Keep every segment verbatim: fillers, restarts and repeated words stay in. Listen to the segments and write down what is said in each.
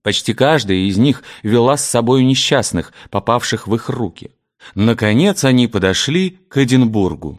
Почти каждая из них вела с собой несчастных, попавших в их руки. Наконец они подошли к Эдинбургу.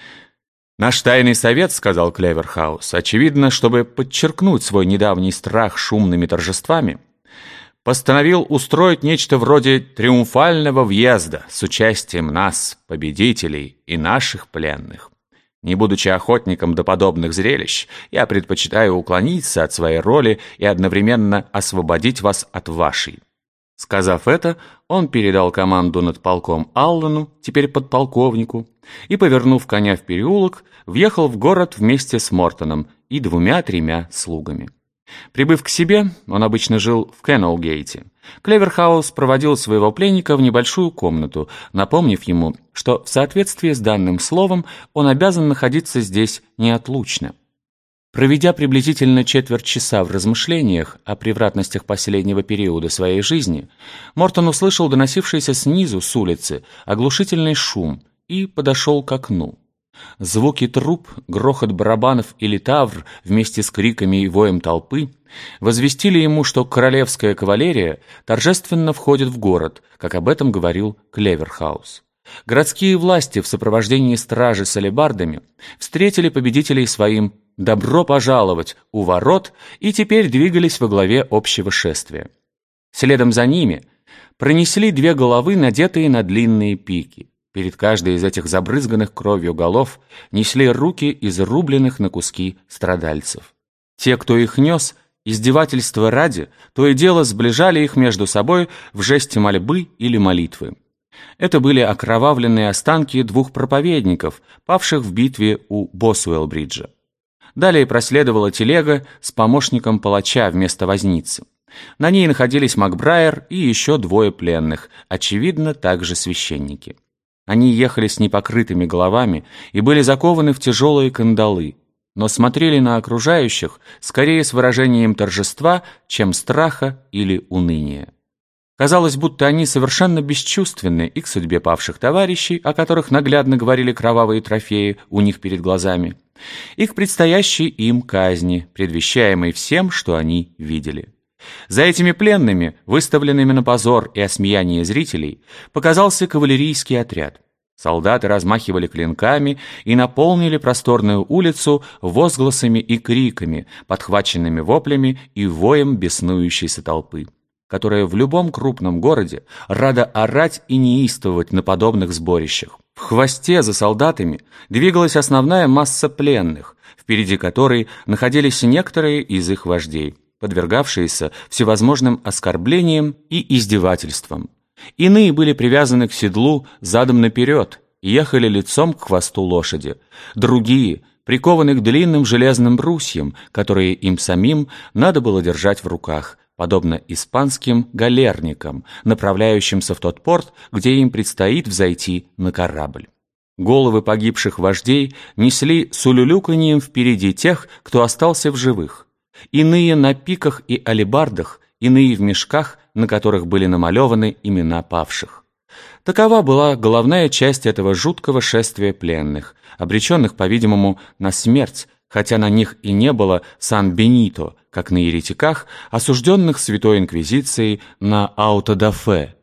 «Наш тайный совет, — сказал Клеверхаус, — очевидно, чтобы подчеркнуть свой недавний страх шумными торжествами, постановил устроить нечто вроде триумфального въезда с участием нас, победителей, и наших пленных. Не будучи охотником до подобных зрелищ, я предпочитаю уклониться от своей роли и одновременно освободить вас от вашей». Сказав это, он передал команду над полком Аллену, теперь подполковнику, и, повернув коня в переулок, въехал в город вместе с Мортоном и двумя-тремя слугами. Прибыв к себе, он обычно жил в Кеннелгейте, Клеверхаус проводил своего пленника в небольшую комнату, напомнив ему, что в соответствии с данным словом он обязан находиться здесь неотлучно. Проведя приблизительно четверть часа в размышлениях о превратностях последнего периода своей жизни, Мортон услышал доносившийся снизу, с улицы, оглушительный шум и подошел к окну. Звуки труб, грохот барабанов и литавр вместе с криками и воем толпы возвестили ему, что королевская кавалерия торжественно входит в город, как об этом говорил Клеверхаус. Городские власти в сопровождении стражи с алебардами встретили победителей своим «добро пожаловать» у ворот и теперь двигались во главе общего шествия. Следом за ними пронесли две головы, надетые на длинные пики. Перед каждой из этих забрызганных кровью голов несли руки изрубленных на куски страдальцев. Те, кто их нес, издевательства ради, то и дело сближали их между собой в жесте мольбы или молитвы. Это были окровавленные останки двух проповедников, павших в битве у Босуэлл-бриджа. Далее проследовала телега с помощником палача вместо возницы. На ней находились Макбрайер и еще двое пленных, очевидно, также священники. Они ехали с непокрытыми головами и были закованы в тяжелые кандалы, но смотрели на окружающих скорее с выражением торжества, чем страха или уныния. Казалось, будто они совершенно бесчувственны и к судьбе павших товарищей, о которых наглядно говорили кровавые трофеи у них перед глазами, и к предстоящей им казни, предвещаемой всем, что они видели. За этими пленными, выставленными на позор и осмеяние зрителей, показался кавалерийский отряд. Солдаты размахивали клинками и наполнили просторную улицу возгласами и криками, подхваченными воплями и воем беснующейся толпы, которая в любом крупном городе рада орать и неистовывать на подобных сборищах. В хвосте за солдатами двигалась основная масса пленных, впереди которой находились некоторые из их вождей, подвергавшиеся всевозможным оскорблениям и издевательствам. Иные были привязаны к седлу задом наперед и ехали лицом к хвосту лошади. Другие прикованы к длинным железным брусьям, которые им самим надо было держать в руках, подобно испанским галерникам, направляющимся в тот порт, где им предстоит взойти на корабль. Головы погибших вождей несли с улюлюканьем впереди тех, кто остался в живых. Иные на пиках и алебардах, иные в мешках, на которых были намалеваны имена павших. Такова была головная часть этого жуткого шествия пленных, обреченных, по-видимому, на смерть, хотя на них и не было Сан-Бенито, как на еретиках, осужденных Святой Инквизицией на аутодафе.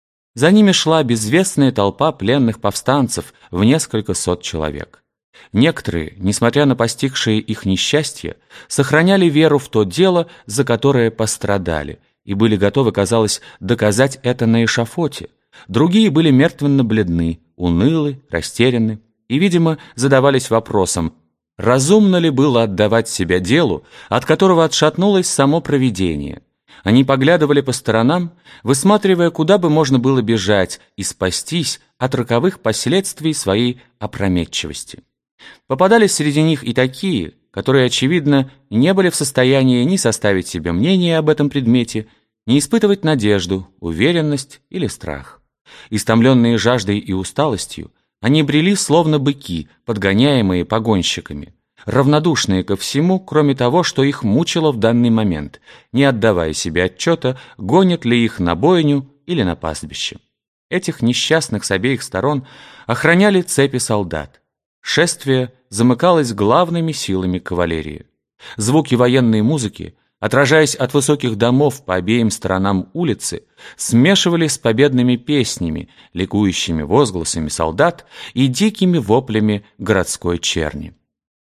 За ними шла безвестная толпа пленных повстанцев в несколько сот человек. Некоторые, несмотря на постигшие их несчастье, сохраняли веру в то дело, за которое пострадали, и были готовы, казалось, доказать это на эшафоте. Другие были мертвенно бледны, унылы, растеряны и, видимо, задавались вопросом, разумно ли было отдавать себя делу, от которого отшатнулось само провидение. Они поглядывали по сторонам, высматривая, куда бы можно было бежать и спастись от роковых последствий своей опрометчивости. Попадались среди них и такие, которые, очевидно, не были в состоянии ни составить себе мнение об этом предмете, ни испытывать надежду, уверенность или страх. Истомленные жаждой и усталостью, они брели словно быки, подгоняемые погонщиками, равнодушные ко всему, кроме того, что их мучило в данный момент, не отдавая себе отчета, гонят ли их на бойню или на пастбище. Этих несчастных с обеих сторон охраняли цепи солдат. Шествие замыкалось главными силами кавалерии. Звуки военной музыки отражаясь от высоких домов по обеим сторонам улицы, смешивались с победными песнями, ликующими возгласами солдат и дикими воплями городской черни.